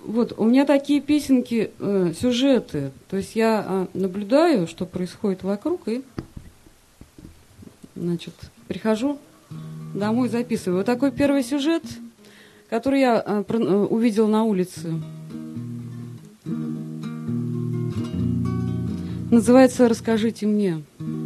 Вот, у меня такие песенки, сюжеты. То есть я наблюдаю, что происходит вокруг, и, значит, прихожу домой, записываю. Вот такой первый сюжет, который я увидел на улице. Называется «Расскажите мне».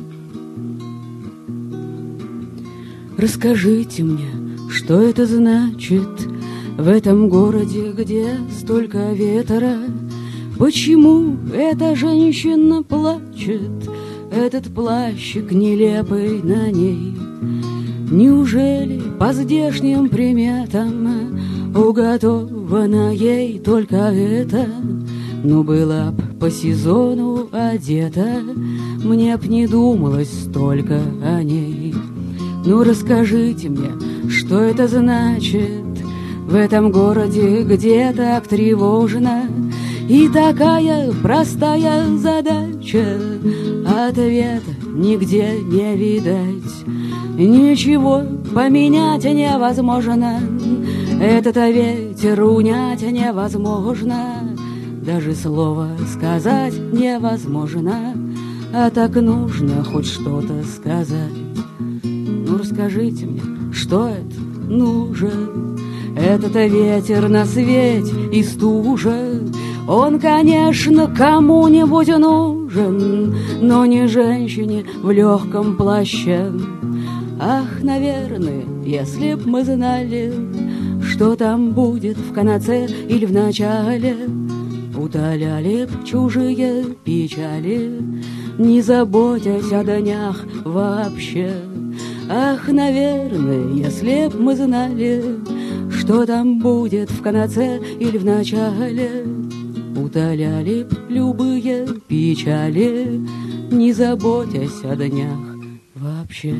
Расскажите мне, что это значит в этом городе, где столько ветра. Почему эта женщина плачет, этот плащик нелепый на ней? Неужели по здешним приметам уготовано ей только это? Ну, была б по сезону одета, мне б не думалось столько о ней. Ну, расскажите мне, что это значит в этом городе, где так тревожно, и такая простая задача, ответа нигде не видать. Ничего поменять невозможно, этот ветер унять невозможно, даже слова сказать невозможно, а так нужно хоть что-то сказать. Ну, расскажите мне, что это нужен? Этот-то ветер на свете и стужа, он, конечно, кому-нибудь нужен, но не женщине в легком плаще. Ах, наверное, если б мы знали, что там будет в конце или в начале, утоляли б чужие печали, не заботясь о днях вообще. Ах, наверное, если б мы знали, что там будет в конце или в начале, утоляли б любые печали, не заботясь о днях вообще.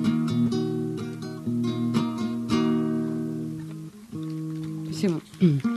Спасибо.